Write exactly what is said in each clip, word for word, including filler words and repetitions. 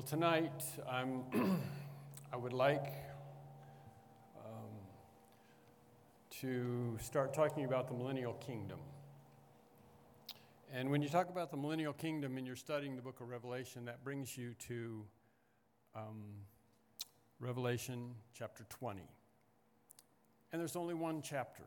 Well, tonight I'm, I would like um, to start talking about the millennial kingdom. And when you talk about the millennial kingdom and you're studying the book of Revelation, that brings you to um, Revelation chapter twenty. And there's only one chapter.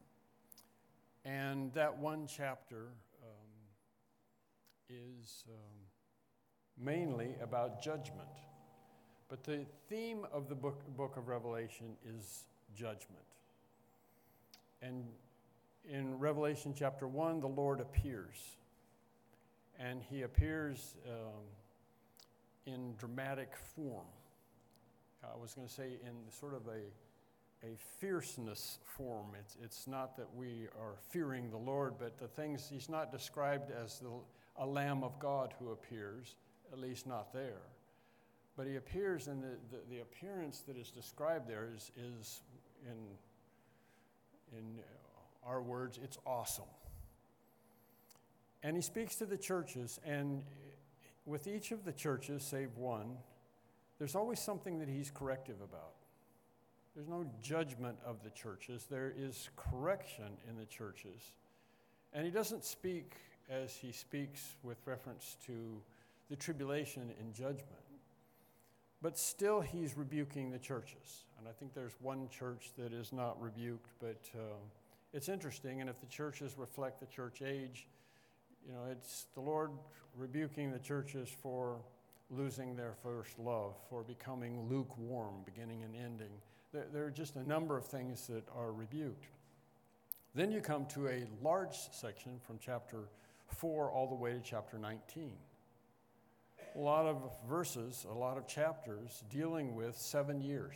And that one chapter um, is... Um, mainly about judgment. But the theme of the book, book of Revelation is judgment. And in Revelation chapter one, the Lord appears. And he appears um, in dramatic form. I was going to say in sort of a, a fierceness form. It's, it's not that we are fearing the Lord, but the things, he's not described as the, a Lamb of God who appears, at least not there. But he appears, and the, the, the appearance that is described there is, is in, in our words, it's awesome. And he speaks to the churches, and with each of the churches, save one, there's always something that he's corrective about. There's no judgment of the churches. There is correction in the churches. And he doesn't speak as he speaks with reference to the tribulation and judgment. But still he's rebuking the churches. And I think there's one church that is not rebuked, but uh, it's interesting. And if the churches reflect the church age, you know, it's the Lord rebuking the churches for losing their first love, for becoming lukewarm, beginning and ending. There, there are just a number of things that are rebuked. Then you come to a large section from chapter four all the way to chapter nineteen. A lot of verses, a lot of chapters dealing with seven years.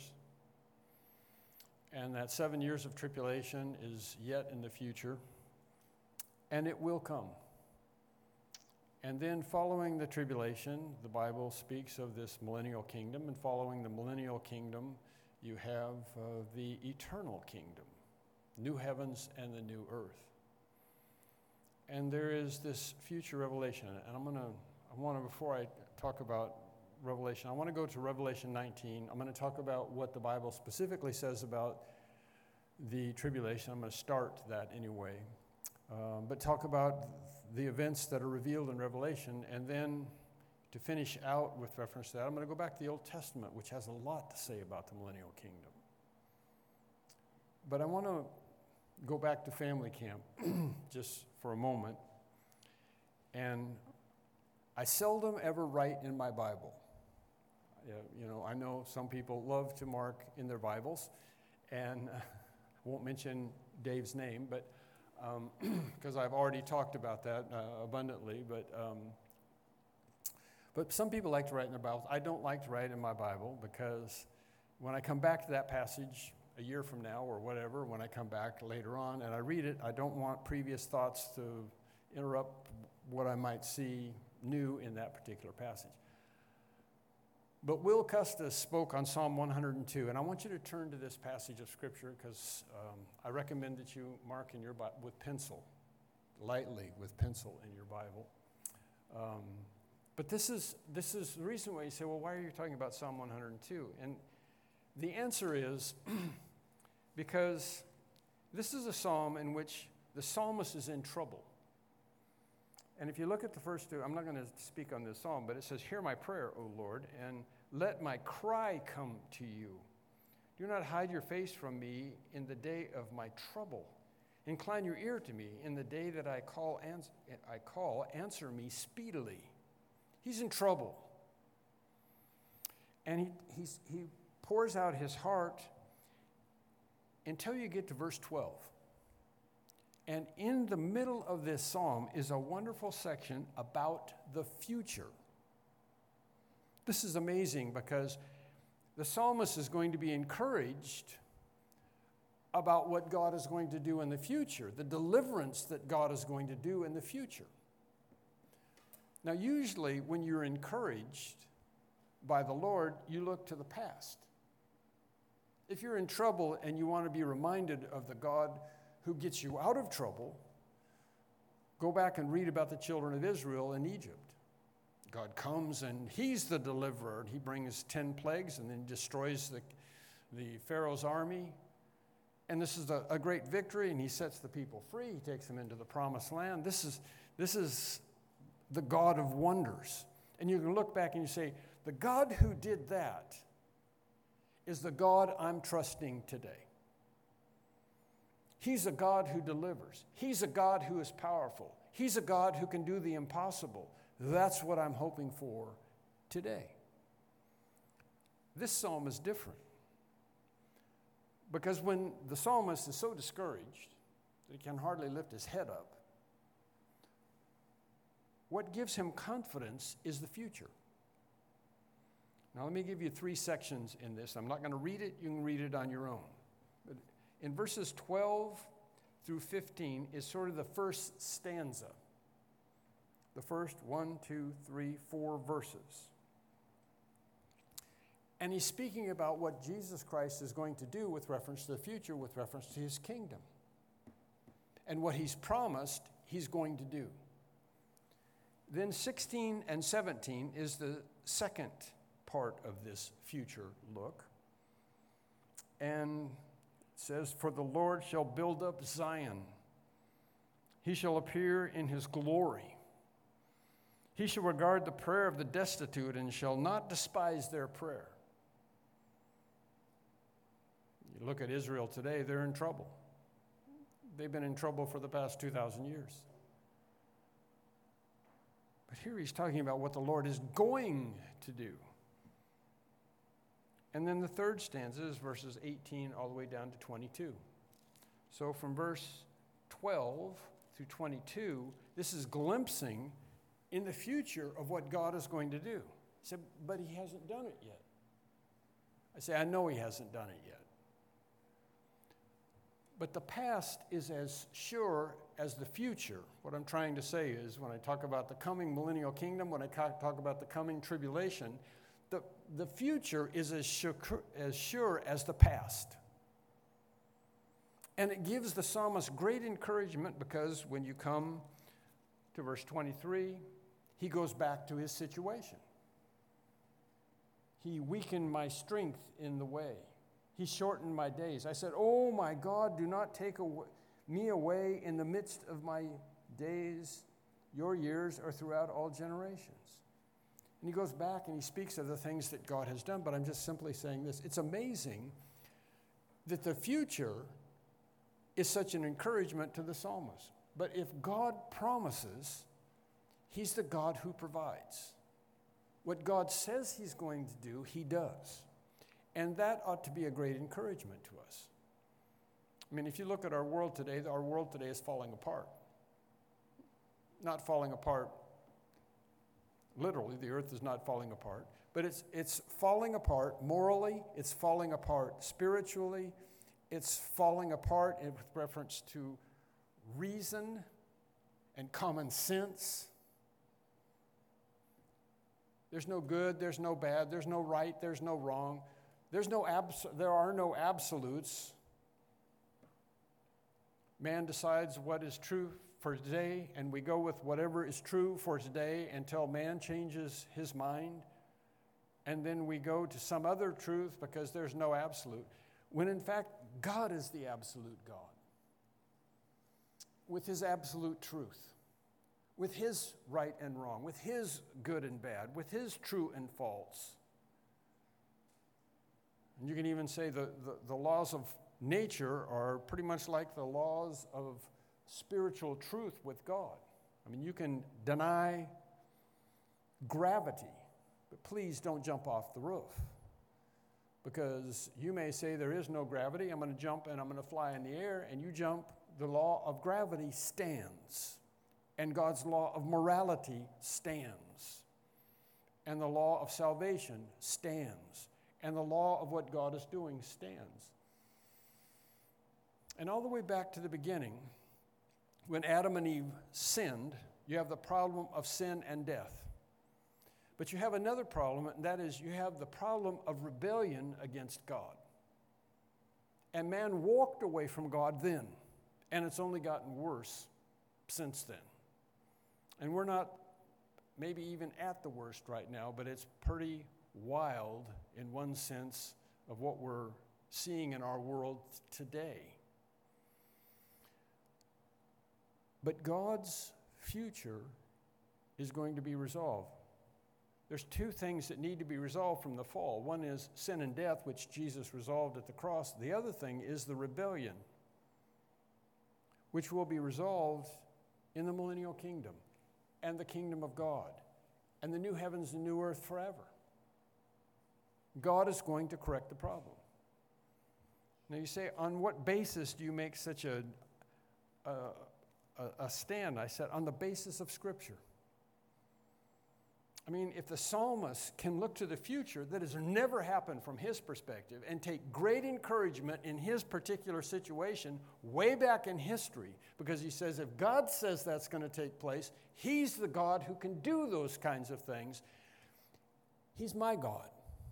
And that seven years of tribulation is yet in the future, and it will come. And then following the tribulation, the Bible speaks of this millennial kingdom, and following the millennial kingdom, you have uh, the eternal kingdom, new heavens and the new earth. And there is this future revelation, and I'm going to I want to, before I talk about Revelation, I want to go to Revelation nineteen. I'm going to talk about what the Bible specifically says about the tribulation. I'm going to start that anyway. Um, but talk about the events that are revealed in Revelation, and then to finish out with reference to that, I'm going to go back to the Old Testament, which has a lot to say about the millennial kingdom. But I want to go back to family camp just for a moment. And I seldom ever write in my Bible. Uh, you know, I know some people love to mark in their Bibles, and uh, I won't mention Dave's name, but because um, I've already talked about that uh, abundantly. But um, but some people like to write in their Bibles. I don't like to write in my Bible because when I come back to that passage a year from now or whatever, when I come back later on and I read it, I don't want previous thoughts to interrupt what I might see new in that particular passage. But Will Custis spoke on Psalm one hundred two, and I want you to turn to this passage of Scripture because um, I recommend that you mark in your Bible with pencil, lightly with pencil in your Bible. Um, but this is this is the reason why you say, well, why are you talking about Psalm one hundred two? And the answer is because this is a psalm in which the psalmist is in trouble. And if you look at the first two, I'm not going to speak on this psalm, but it says, "Hear my prayer, O Lord, and let my cry come to you. Do not hide your face from me in the day of my trouble. Incline your ear to me in the day that I call, ans- I call, answer me speedily." He's in trouble. And he, he's, he pours out his heart until you get to verse twelve. And in the middle of this psalm is a wonderful section about the future. This is amazing because the psalmist is going to be encouraged about what God is going to do in the future, the deliverance that God is going to do in the future. Now, usually when you're encouraged by the Lord, you look to the past. If you're in trouble and you want to be reminded of the God who gets you out of trouble, go back and read about the children of Israel in Egypt. God comes and he's the deliverer. And he brings ten plagues and then destroys the, the Pharaoh's army. And this is a, a great victory, and he sets the people free. He takes them into the promised land. This is, this is the God of wonders. And you can look back and you say, the God who did that is the God I'm trusting today. He's a God who delivers. He's a God who is powerful. He's a God who can do the impossible. That's what I'm hoping for today. This psalm is different. Because when the psalmist is so discouraged that he can hardly lift his head up, what gives him confidence is the future. Now, let me give you three sections in this. I'm not going to read it. You can read it on your own. But in verses twelve through fifteen is sort of the first stanza. The first one, two, three, four verses. And he's speaking about what Jesus Christ is going to do with reference to the future, with reference to his kingdom. And what he's promised he's going to do. Then sixteen and seventeen is the second part of this future look. And it says, "For the Lord shall build up Zion. He shall appear in his glory. He shall regard the prayer of the destitute and shall not despise their prayer." You look at Israel today, they're in trouble. They've been in trouble for the past two thousand years. But here he's talking about what the Lord is going to do. And then the third stanza is verses eighteen all the way down to twenty-two. So from verse twelve through twenty-two, this is glimpsing in the future of what God is going to do. He said, but he hasn't done it yet. I say, I know he hasn't done it yet. But the past is as sure as the future. What I'm trying to say is when I talk about the coming millennial kingdom, when I talk about the coming tribulation, the, the future is as sure, as sure as the past. And it gives the psalmist great encouragement because when you come to verse twenty-three, he goes back to his situation. He weakened my strength in the way. He shortened my days. I said, oh my God, do not take away, me away in the midst of my days. Your years are throughout all generations. And he goes back and he speaks of the things that God has done, but I'm just simply saying this. It's amazing that the future is such an encouragement to the psalmist. But if God promises, he's the God who provides. What God says he's going to do, he does. And that ought to be a great encouragement to us. I mean, if you look at our world today, our world today is falling apart. Not falling apart literally, the earth is not falling apart, but it's it's falling apart morally, it's falling apart spiritually, it's falling apart with reference to reason and common sense. There's no good, there's no bad, there's no right, there's no wrong. There's no abs- there are no absolutes. Man decides what is true for today, and we go with whatever is true for today until man changes his mind. And then we go to some other truth because there's no absolute. When in fact, God is the absolute God. With his absolute truth. With his right and wrong. With his good and bad. With his true and false. And you can even say the, the, the laws of nature are pretty much like the laws of spiritual truth with God. I mean, you can deny gravity, but please don't jump off the roof. Because you may say there is no gravity, I'm going to jump and I'm going to fly in the air, and you jump, the law of gravity stands. And God's law of morality stands. And the law of salvation stands. And the law of what God is doing stands. And all the way back to the beginning, when Adam and Eve sinned, you have the problem of sin and death. But you have another problem, and that is you have the problem of rebellion against God. And man walked away from God then, and it's only gotten worse since then. And we're not maybe even at the worst right now, but it's pretty wild in one sense of what we're seeing in our world today. But God's future is going to be resolved. There's two things that need to be resolved from the fall. One is sin and death, which Jesus resolved at the cross. The other thing is the rebellion, which will be resolved in the millennial kingdom and the kingdom of God and the new heavens and new earth forever. God is going to correct the problem. Now you say, on what basis do you make such a, a, a stand? I said, on the basis of Scripture. I mean, if the psalmist can look to the future that has never happened from his perspective and take great encouragement in his particular situation way back in history, because he says if God says that's going to take place, he's the God who can do those kinds of things. He's my God.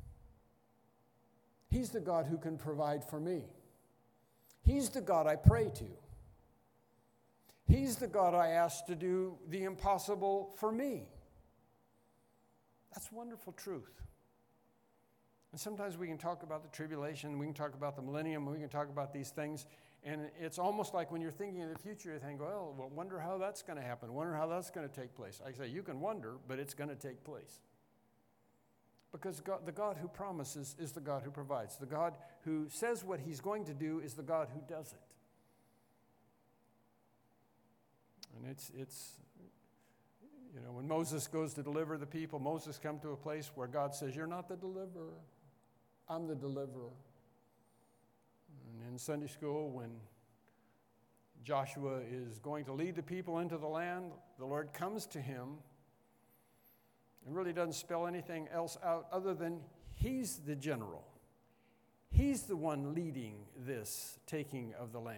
He's the God who can provide for me. He's the God I pray to. He's the God I ask to do the impossible for me. That's wonderful truth. And sometimes we can talk about the tribulation, we can talk about the millennium, we can talk about these things, and it's almost like when you're thinking of the future, you think, well, well wonder how that's going to happen, wonder how that's going to take place. I say, you can wonder, but it's going to take place. Because God, the God who promises is the God who provides. The God who says what he's going to do is the God who does it. And it's it's... You know, when Moses goes to deliver the people, Moses comes to a place where God says, you're not the deliverer, I'm the deliverer. And in Sunday school, when Joshua is going to lead the people into the land, the Lord comes to him and really doesn't spell anything else out other than he's the general. He's the one leading this taking of the land.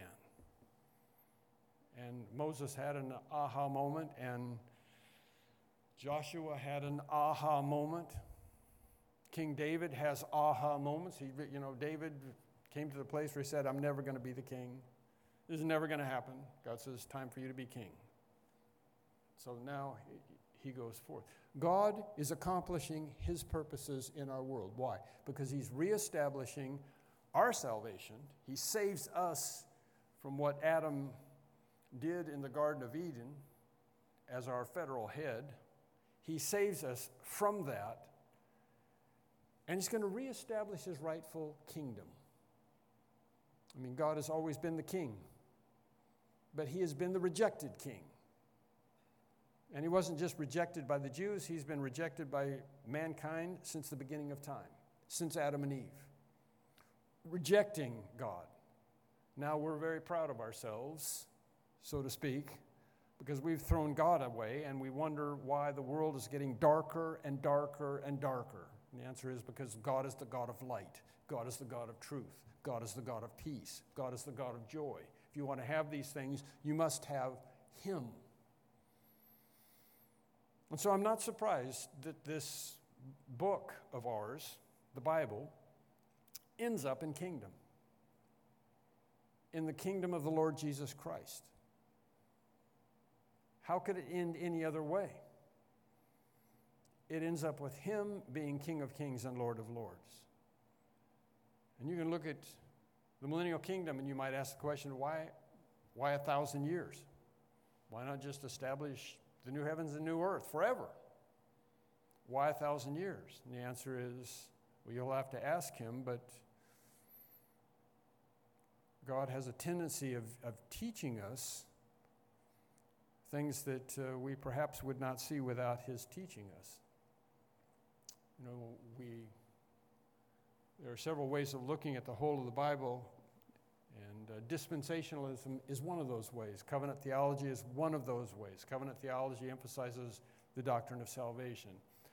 And Moses had an aha moment, and Joshua had an aha moment. King David has aha moments. He, you know, David came to the place where he said, I'm never going to be the king. This is never going to happen. God says, it's time for you to be king. So now he goes forth. God is accomplishing his purposes in our world. Why? Because he's reestablishing our salvation. He saves us from what Adam did in the Garden of Eden as our federal head. He saves us from that, and he's going to reestablish his rightful kingdom. I mean, God has always been the king, but he has been the rejected king. And he wasn't just rejected by the Jews, he's been rejected by mankind since the beginning of time, since Adam and Eve. Rejecting God. Now we're very proud of ourselves, so to speak, because we've thrown God away, and we wonder why the world is getting darker and darker and darker. And the answer is because God is the God of light. God is the God of truth. God is the God of peace. God is the God of joy. If you want to have these things, you must have him. And so I'm not surprised that this book of ours, the Bible, ends up in kingdom. In the kingdom of the Lord Jesus Christ. How could it end any other way? It ends up with him being King of Kings and Lord of Lords. And you can look at the millennial kingdom and you might ask the question, why, why a thousand years? Why not just establish the new heavens and new earth forever? Why a thousand years? And the answer is, well, you'll have to ask him, but God has a tendency of, of teaching us things that uh, we perhaps would not see without his teaching us. You know, we, there are several ways of looking at the whole of the Bible, and uh, dispensationalism is one of those ways. Covenant theology is one of those ways. Covenant theology emphasizes the doctrine of salvation.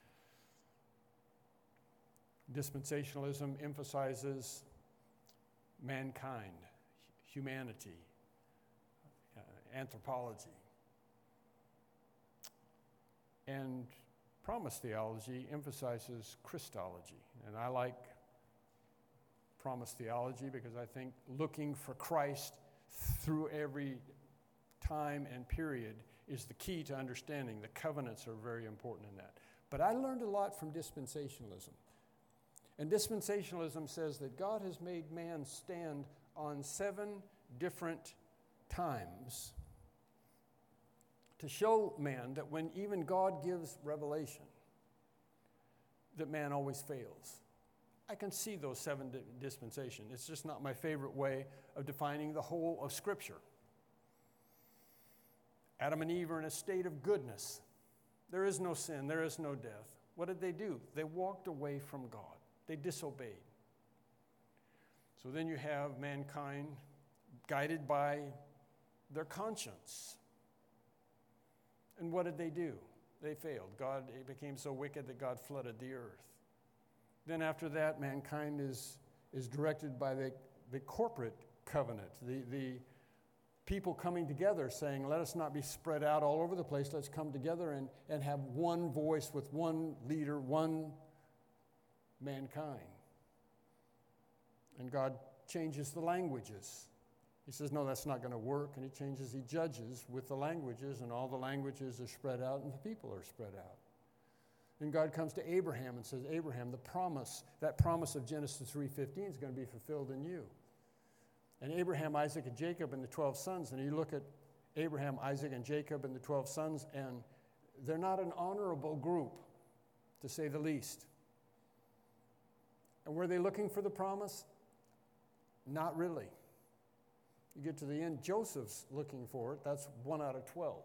Dispensationalism emphasizes mankind, humanity, uh, anthropology. And promise theology emphasizes Christology. And I like promise theology because I think looking for Christ through every time and period is the key to understanding. The covenants are very important in that. But I learned a lot from dispensationalism. And dispensationalism says that God has made man stand on seven different times to show man that when even God gives revelation, that man always fails. I can see those seven di- dispensations. It's just not my favorite way of defining the whole of Scripture. Adam and Eve are in a state of goodness. There is no sin, there is no death. What did they do? They walked away from God. They disobeyed. So then you have mankind guided by their conscience. And what did they do? They failed. God it became so wicked that God flooded the earth. Then after that, mankind is, is directed by the, the corporate covenant, the, the people coming together saying, let us not be spread out all over the place. Let's come together and, and have one voice with one leader, one mankind. And God changes the languages. He says, no, that's not going to work. And he changes, he judges with the languages, and all the languages are spread out, and the people are spread out. Then God comes to Abraham and says, Abraham, the promise, that promise of Genesis three fifteen is going to be fulfilled in you. And Abraham, Isaac, and Jacob and the twelve sons, and you look at Abraham, Isaac, and Jacob and the twelve sons, and they're not an honorable group, to say the least. And were they looking for the promise? Not really. You get to the end, Joseph's looking for it. That's one out of twelve.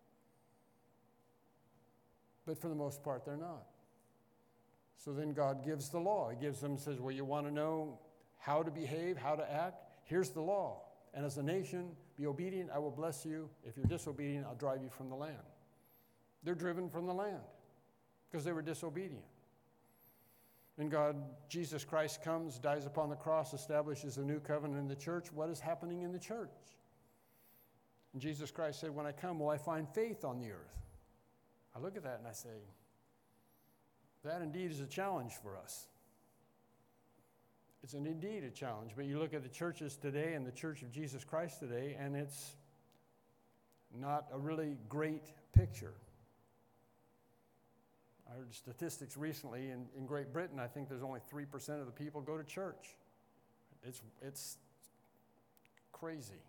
But for the most part, they're not. So then God gives the law. He gives them, says, well, you want to know how to behave, how to act? Here's the law. And as a nation, be obedient, I will bless you. If you're disobedient, I'll drive you from the land. They're driven from the land because they were disobedient. And God, Jesus Christ comes, dies upon the cross, establishes a new covenant in the church. What is happening in the church? And Jesus Christ said, when I come, will I find faith on the earth? I look at that and I say, that indeed is a challenge for us. It's an indeed a challenge. But you look at the churches today and the Church of Jesus Christ today, and it's not a really great picture. I heard statistics recently in, in Great Britain. I think there's only three percent of the people go to church. It's, it's crazy.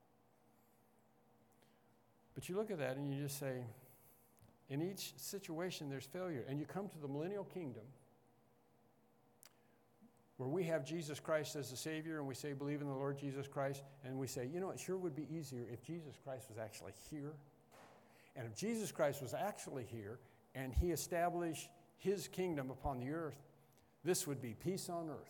But you look at that and you just say, in each situation there's failure. And you come to the millennial kingdom where we have Jesus Christ as the Savior, and we say, believe in the Lord Jesus Christ, and we say, you know, it sure would be easier if Jesus Christ was actually here. And if Jesus Christ was actually here, and he established his kingdom upon the earth, this would be peace on earth.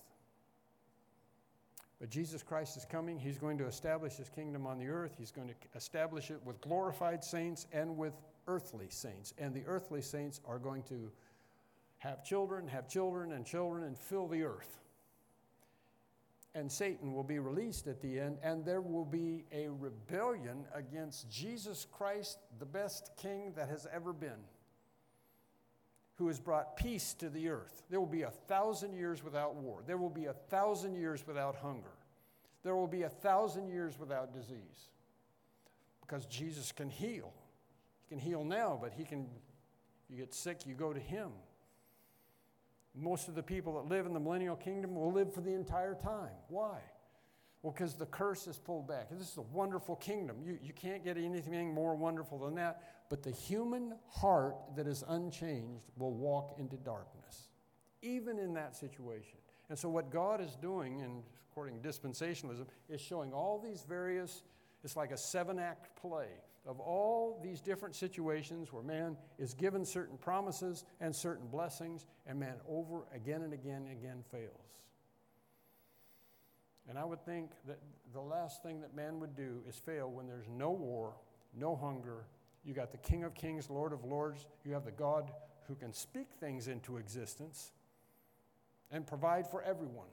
But Jesus Christ is coming. He's going to establish his kingdom on the earth. He's going to establish it with glorified saints and with earthly saints. And the earthly saints are going to have children, have children, and children, and fill the earth. And Satan will be released at the end, and there will be a rebellion against Jesus Christ, the best king that has ever been, who has brought peace to the earth. There will be a thousand years without war. There will be a thousand years without hunger. There will be a thousand years without disease. Because Jesus can heal. He can heal now, but he can, if you get sick, you go to him. Most of the people that live in the millennial kingdom will live for the entire time. Why? Well, because the curse is pulled back. This is a wonderful kingdom. You, you can't get anything more wonderful than that. But the human heart that is unchanged will walk into darkness, even in that situation. And so what God is doing, and according to dispensationalism, is showing all these various, it's like a seven-act play of all these different situations where man is given certain promises and certain blessings, and man over again and again and again fails. And I would think that the last thing that man would do is fail when there's no war, no hunger. You got the King of Kings, Lord of Lords. You have the God who can speak things into existence and provide for everyone.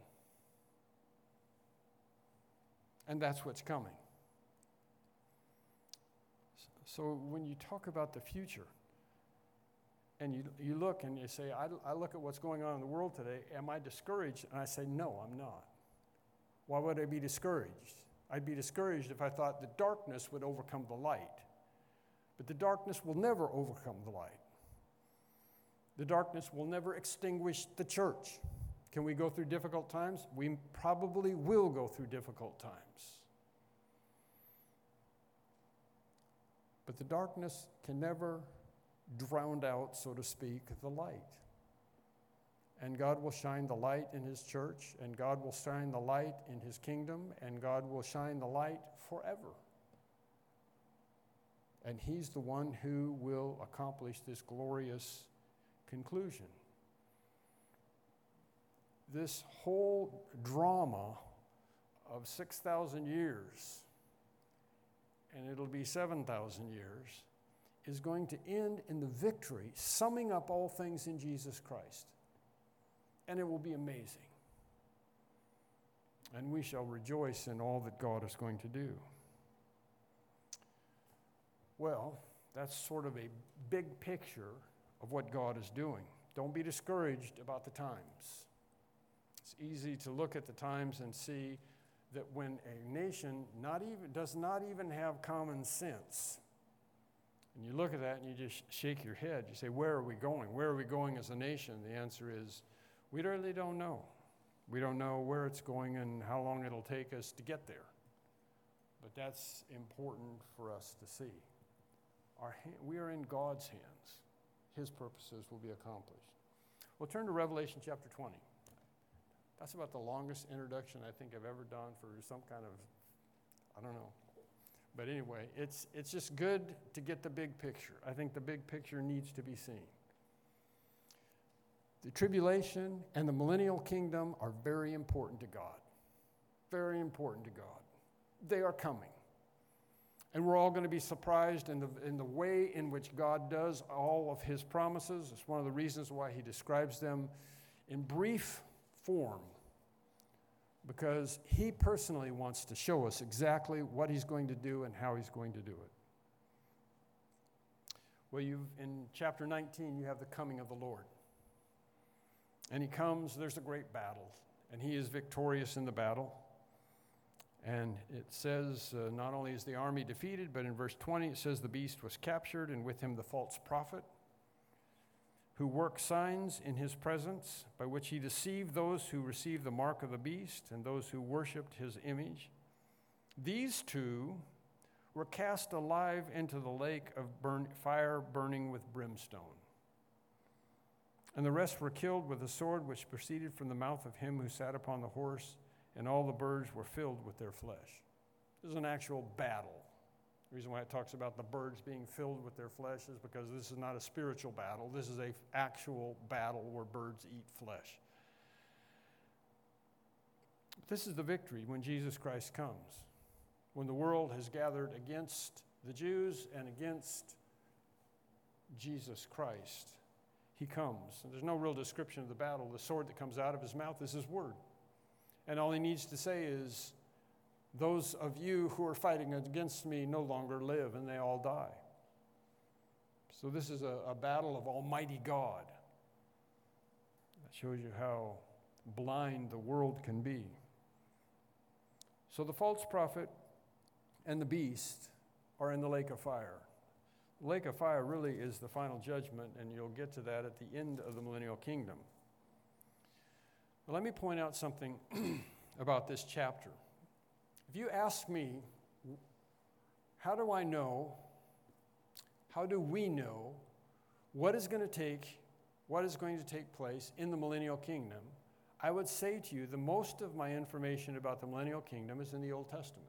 And that's what's coming. So when you talk about the future, and you, you look and you say, I, I look at what's going on in the world today, am I discouraged? And I say, no, I'm not. Why would I be discouraged? I'd be discouraged if I thought the darkness would overcome the light. But the darkness will never overcome the light. The darkness will never extinguish the church. Can we go through difficult times? We probably will go through difficult times. But the darkness can never drown out, so to speak, the light. And God will shine the light in his church, and God will shine the light in his kingdom, and God will shine the light forever. And he's the one who will accomplish this glorious conclusion. This whole drama of six thousand years, and it'll be seven thousand years, is going to end in the victory, summing up all things in Jesus Christ. And it will be amazing. And we shall rejoice in all that God is going to do. Well, that's sort of a big picture of what God is doing. Don't be discouraged about the times. It's easy to look at the times and see that when a nation not even does not even have common sense, and you look at that and you just shake your head, you say, where are we going? Where are we going as a nation? The answer is, we really don't know. We don't know where it's going and how long it'll take us to get there. But that's important for us to see. Our, we are in God's hands. His purposes will be accomplished. We'll turn to Revelation chapter twenty. That's about the longest introduction I think I've ever done for some kind of, I don't know. But anyway, it's, it's just good to get the big picture. I think the big picture needs to be seen. The tribulation and the millennial kingdom are very important to God. Very important to God. They are coming. And we're all going to be surprised in the, in the way in which God does all of his promises. It's one of the reasons why he describes them in brief form, because he personally wants to show us exactly what he's going to do and how he's going to do it. Well, you've, in chapter nineteen, you have the coming of the Lord. And he comes, there's a great battle, and he is victorious in the battle. And it says, uh, not only is the army defeated, but in verse twenty it says the beast was captured, and with him the false prophet, who worked signs in his presence, by which he deceived those who received the mark of the beast and those who worshipped his image. These two were cast alive into the lake of burn, fire burning with brimstone. And the rest were killed with the sword which proceeded from the mouth of him who sat upon the horse, and all the birds were filled with their flesh. This is an actual battle. The reason why it talks about the birds being filled with their flesh is because this is not a spiritual battle. This is an actual battle where birds eat flesh. This is the victory when Jesus Christ comes, when the world has gathered against the Jews and against Jesus Christ. He comes. And there's no real description of the battle. The sword that comes out of his mouth is his word. And all he needs to say is, those of you who are fighting against me no longer live, and they all die. So this is a, a battle of Almighty God. That shows you how blind the world can be. So the false prophet and the beast are in the lake of fire. The lake of fire really is the final judgment, and you'll get to that at the end of the millennial kingdom. But let me point out something about this chapter. If you ask me, how do I know, how do we know what is going to take, what is going to take place in the millennial kingdom, I would say to you the most of my information about the millennial kingdom is in the Old Testament.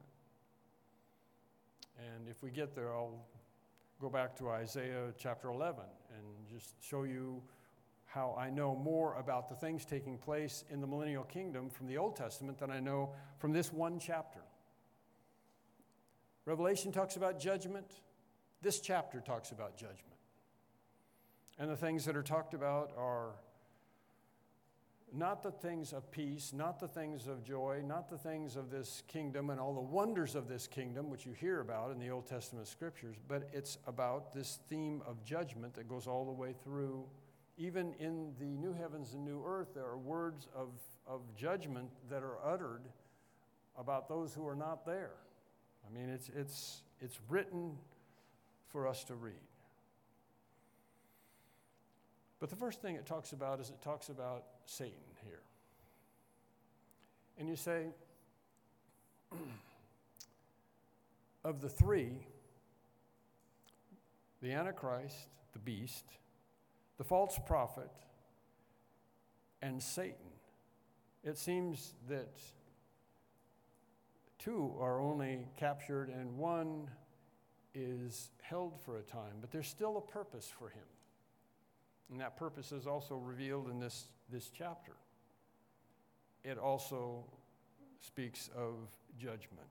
And if we get there, I'll go back to Isaiah chapter eleven and just show you how I know more about the things taking place in the millennial kingdom from the Old Testament than I know from this one chapter. Revelation talks about judgment. This chapter talks about judgment. And the things that are talked about are not the things of peace, not the things of joy, not the things of this kingdom and all the wonders of this kingdom, which you hear about in the Old Testament scriptures, but it's about this theme of judgment that goes all the way through. Even in the new heavens and new earth, there are words of, of judgment that are uttered about those who are not there. I mean, it's, it's, it's written for us to read. But the first thing it talks about is it talks about Satan here. And you say, of the three, the Antichrist, the beast, the false prophet, and Satan, it seems that two are only captured and one is held for a time, but there's still a purpose for him. And that purpose is also revealed in this, this chapter. It also speaks of judgment.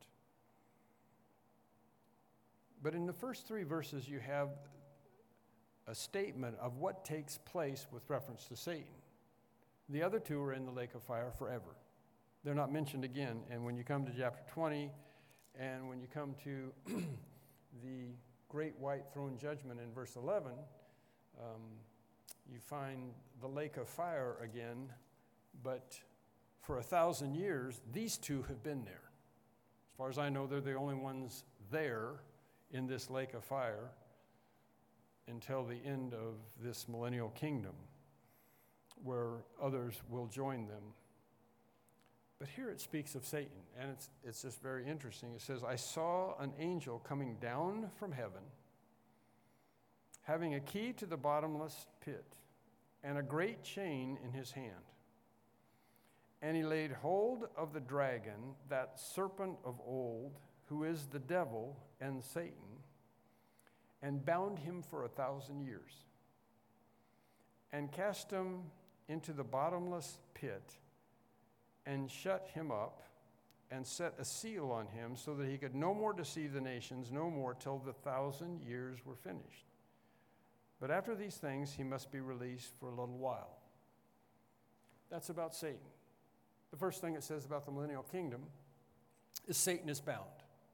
But in the first three verses, you have a statement of what takes place with reference to Satan. The other two are in the lake of fire forever. They're not mentioned again. And when you come to chapter twenty, and when you come to the great white throne judgment in verse eleven, um, you find the lake of fire again, but for a thousand years, these two have been there. As far as I know, they're the only ones there in this lake of fire until the end of this millennial kingdom, where others will join them. But here it speaks of Satan, and it's, it's just very interesting. It says, I saw an angel coming down from heaven, having a key to the bottomless pit, and a great chain in his hand. And he laid hold of the dragon, that serpent of old, who is the devil and Satan, and bound him for a thousand years, and cast him into the bottomless pit, and shut him up, and set a seal on him, so that he could no more deceive the nations, no more, till the thousand years were finished. But after these things, he must be released for a little while. That's about Satan. The first thing it says about the millennial kingdom is Satan is bound.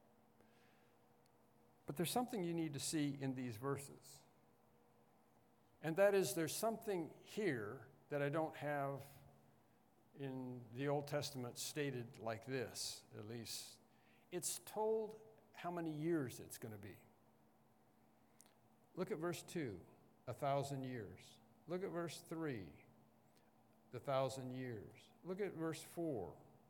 But there's something you need to see in these verses. And that is, there's something here that I don't have in the Old Testament stated like this, at least. It's told how many years it's going to be. Look at verse two, a thousand years. Look at verse three, the thousand years. Look at verse four,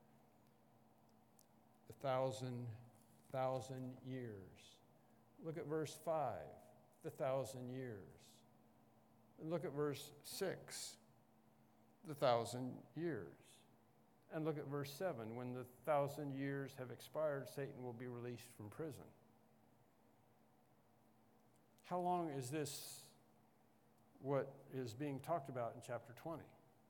the thousand, thousand years. Look at verse five, the thousand years. And look at verse six, the thousand years. And look at verse seven, when the thousand years have expired, Satan will be released from prison. How long is this what is being talked about in chapter twenty?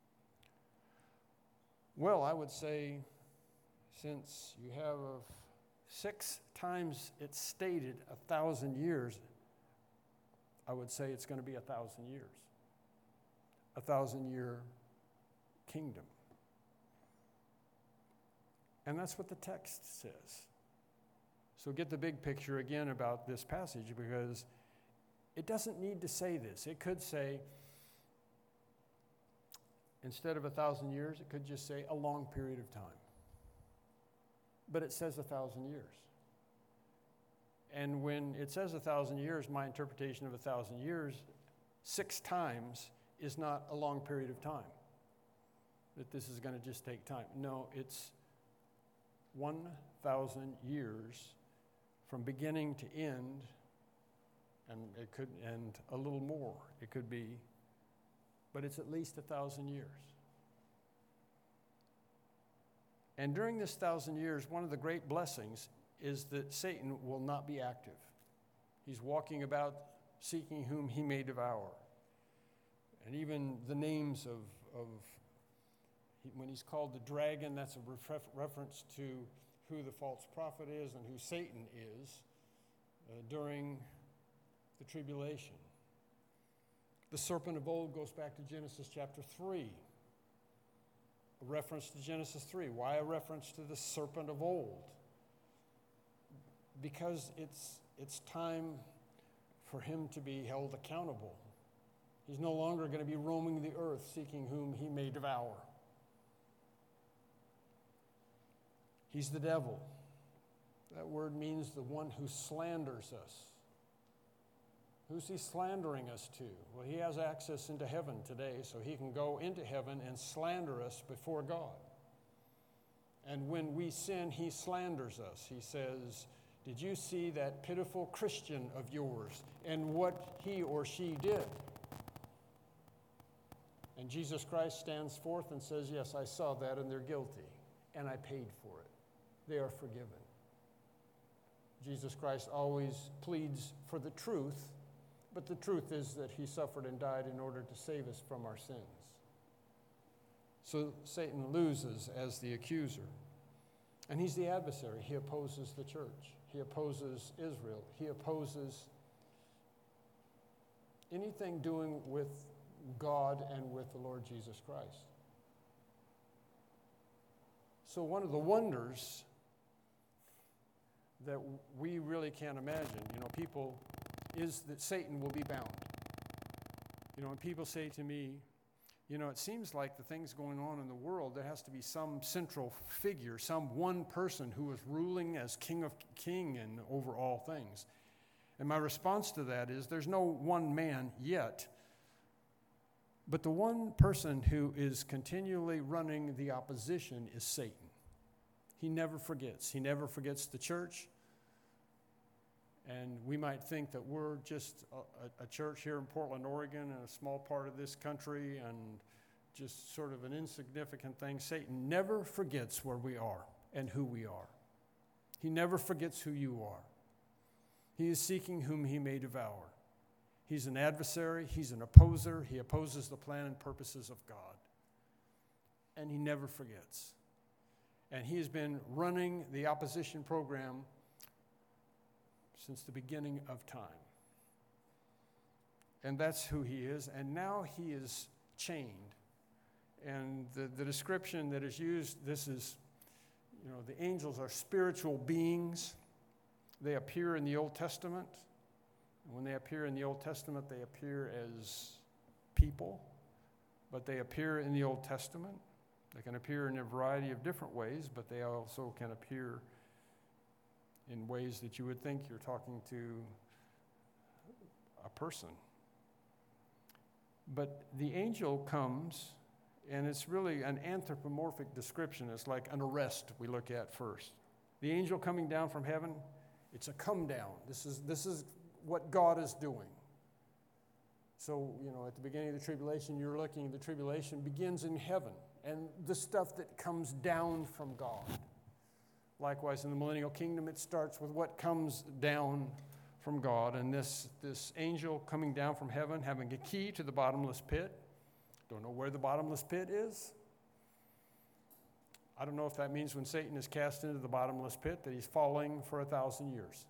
Well, I would say, since you have a six times it's stated a thousand years, I would say it's going to be a thousand years. A thousand year kingdom. And that's what the text says. So get the big picture again about this passage, because it doesn't need to say this. It could say, instead of a thousand years, it could just say a long period of time. But it says a thousand years. And when it says a thousand years, my interpretation of a thousand years, six times is not a long period of time. That this is going to just take time. No, it's one thousand years from beginning to end, and it could end a little more. It could be, but it's at least a thousand years. And during this thousand years, one of the great blessings is that Satan will not be active. He's walking about seeking whom he may devour. And even the names of, of when he's called the dragon, that's a ref- reference to who the false prophet is and who Satan is uh, during the tribulation. The serpent of old goes back to Genesis chapter three. A reference to Genesis three. Why a reference to the serpent of old? Because it's, it's time for him to be held accountable. He's no longer going to be roaming the earth seeking whom he may devour. He's the devil. That word means the one who slanders us. Who's he slandering us to? Well, he has access into heaven today, so he can go into heaven and slander us before God. And when we sin, he slanders us. He says, did you see that pitiful Christian of yours and what he or she did? And Jesus Christ stands forth and says, yes, I saw that and they're guilty, and I paid for it. They are forgiven. Jesus Christ always pleads for the truth, but the truth is that he suffered and died in order to save us from our sins. So Satan loses as the accuser. And he's the adversary. He opposes the church. He opposes Israel. He opposes anything doing with God and with the Lord Jesus Christ. So one of the wonders that we really can't imagine, you know, people, is that Satan will be bound. You know, when people say to me, you know, it seems like the things going on in the world, there has to be some central figure, some one person who is ruling as king of king and over all things. And my response to that is there's no one man yet, but the one person who is continually running the opposition is Satan. He never forgets. He never forgets the church. And we might think that we're just a, a church here in Portland, Oregon, and a small part of this country, and just sort of an insignificant thing. Satan never forgets where we are and who we are. He never forgets who you are. He is seeking whom he may devour. He's an adversary. He's an opposer. He opposes the plan and purposes of God. And he never forgets. And he has been running the opposition program since the beginning of time. And that's who he is. And now he is chained. And the, the description that is used, this is, you know, the angels are spiritual beings. They appear in the Old Testament. And when they appear in the Old Testament, they appear as people. But they appear in the Old Testament. They can appear in a variety of different ways, but they also can appear in ways that you would think you're talking to a person. But the angel comes, and it's really an anthropomorphic description. It's like an arrest we look at first. The angel coming down from heaven, it's a come down. This is, this is what God is doing. So, you know, at the beginning of the tribulation, you're looking, the tribulation begins in heaven, and the stuff that comes down from God. Likewise, in the millennial kingdom, it starts with what comes down from God. And this, this angel coming down from heaven, having a key to the bottomless pit. Don't know where the bottomless pit is. I don't know if that means when Satan is cast into the bottomless pit that he's falling for a thousand years.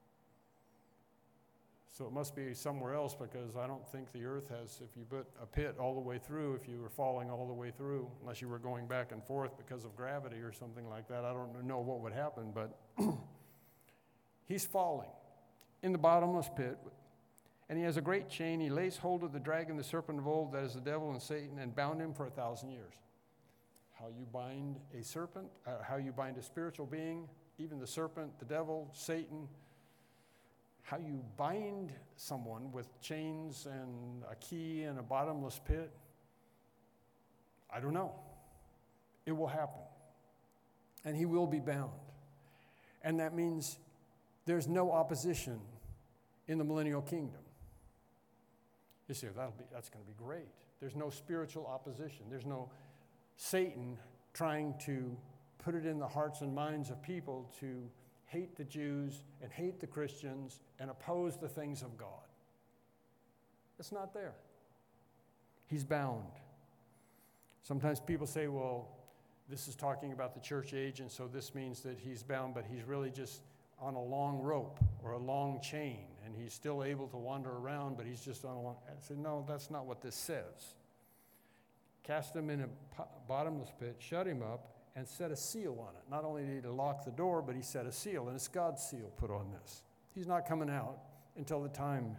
So it must be somewhere else, because I don't think the earth has, if you put a pit all the way through, if you were falling all the way through, unless you were going back and forth because of gravity or something like that, I don't know what would happen, but he's falling in the bottomless pit, and he has a great chain. He lays hold of the dragon, the serpent of old, that is the devil and Satan, and bound him for a thousand years. How you bind a serpent, uh, how you bind a spiritual being, even the serpent, the devil, Satan, how you bind someone with chains and a key and a bottomless pit, I don't know. It will happen. And he will be bound. And that means there's no opposition in the millennial kingdom. You see, that'll be, that's going to be great. There's no spiritual opposition. There's no Satan trying to put it in the hearts and minds of people to hate the Jews and hate the Christians and oppose the things of God. It's not there. He's bound. Sometimes people say, well, this is talking about the church age, and so this means that he's bound, but he's really just on a long rope or a long chain, and he's still able to wander around, but he's just on a long... I said, no, that's not what this says. Cast him in a bottomless pit, shut him up, and set a seal on it. Not only did he lock the door, but he set a seal, and it's God's seal put on this. He's not coming out until the time,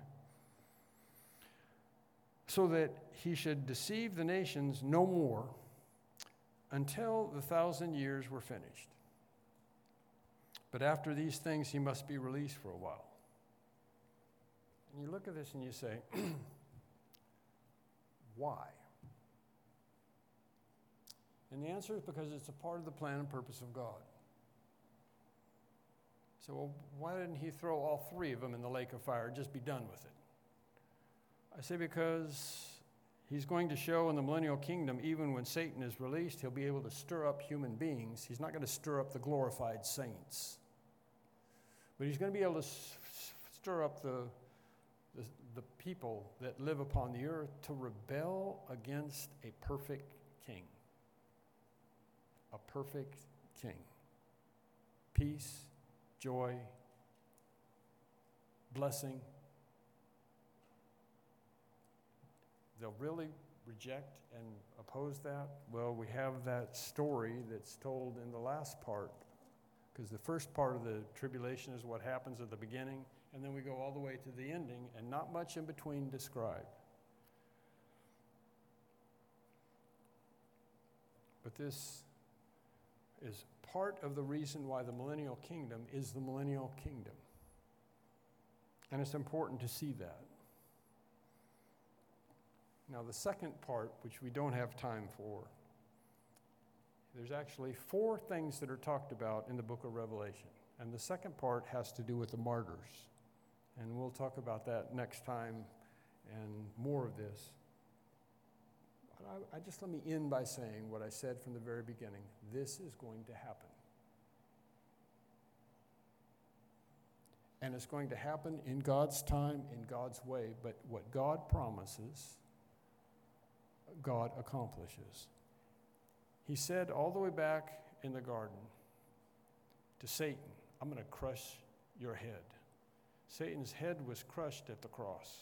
so that he should deceive the nations no more until the thousand years were finished. But after these things, he must be released for a while. And you look at this and you say, why? And the answer is because it's a part of the plan and purpose of God. So, well, why didn't he throw all three of them in the lake of fire and just be done with it? I say because he's going to show in the millennial kingdom, even when Satan is released, he'll be able to stir up human beings. He's not going to stir up the glorified saints. But he's going to be able to s- stir up the, the, the people that live upon the earth to rebel against a perfect king. A perfect king. Peace, joy, blessing. They'll really reject and oppose that? Well, we have that story that's told in the last part, because the first part of the tribulation is what happens at the beginning, and then we go all the way to the ending, and not much in between described. But this is part of the reason why the millennial kingdom is the millennial kingdom. And it's important to see that. Now, the second part, which we don't have time for, there's actually four things that are talked about in the book of Revelation. And the second part has to do with the martyrs. And we'll talk about that next time and more of this. But I, I just let me end by saying what I said from the very beginning. This is going to happen. And it's going to happen in God's time, in God's way. But what God promises, God accomplishes. He said all the way back in the garden to Satan, I'm going to crush your head. Satan's head was crushed at the cross.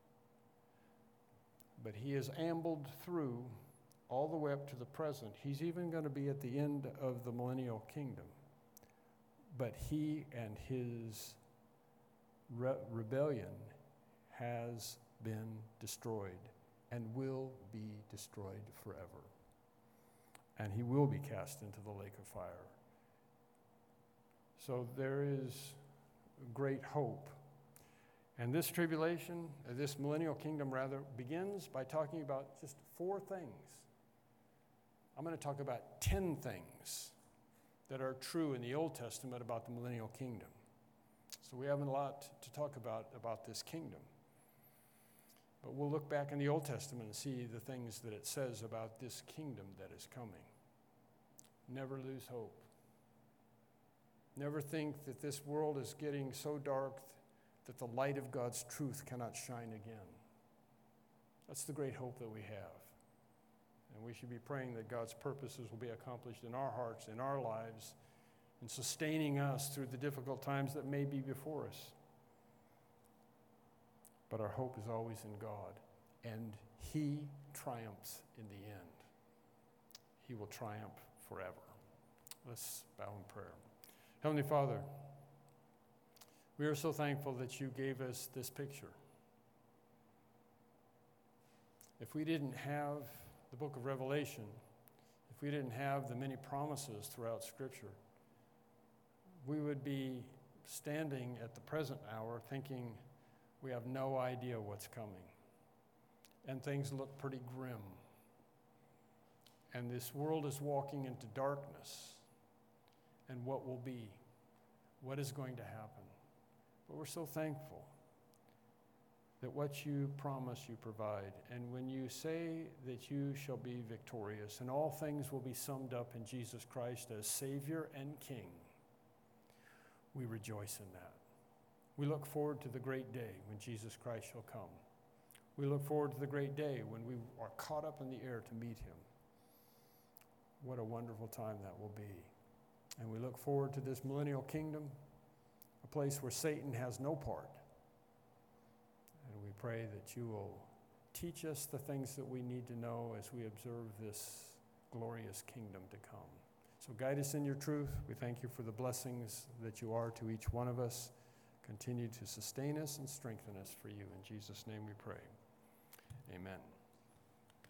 But he has ambled through all the way up to the present. He's even going to be at the end of the millennial kingdom. But he and his re- rebellion has been destroyed and will be destroyed forever. And he will be cast into the lake of fire. So there is great hope. And this tribulation, uh, this millennial kingdom rather, begins by talking about just four things. I'm going to talk about ten things that are true in the Old Testament about the millennial kingdom. So we have a lot to talk about about this kingdom. But we'll look back in the Old Testament and see the things that it says about this kingdom that is coming. Never lose hope. Never think that this world is getting so dark that the light of God's truth cannot shine again. That's the great hope that we have. And we should be praying that God's purposes will be accomplished in our hearts, in our lives, and sustaining us through the difficult times that may be before us. But our hope is always in God, and he triumphs in the end. He will triumph forever. Let's bow in prayer. Heavenly Father, we are so thankful that you gave us this picture. If we didn't have the book of Revelation, if we didn't have the many promises throughout Scripture, we would be standing at the present hour thinking we have no idea what's coming. And things look pretty grim. And this world is walking into darkness. And what will be? What is going to happen? But we're so thankful that what you promise you provide. And when you say that you shall be victorious, and all things will be summed up in Jesus Christ as Savior and King, we rejoice in that. We look forward to the great day when Jesus Christ shall come. We look forward to the great day when we are caught up in the air to meet him. What a wonderful time that will be. And we look forward to this millennial kingdom, a place where Satan has no part. And we pray that you will teach us the things that we need to know as we observe this glorious kingdom to come. So guide us in your truth. We thank you for the blessings that you are to each one of us. Continue to sustain us and strengthen us for you. In Jesus' name we pray. Amen.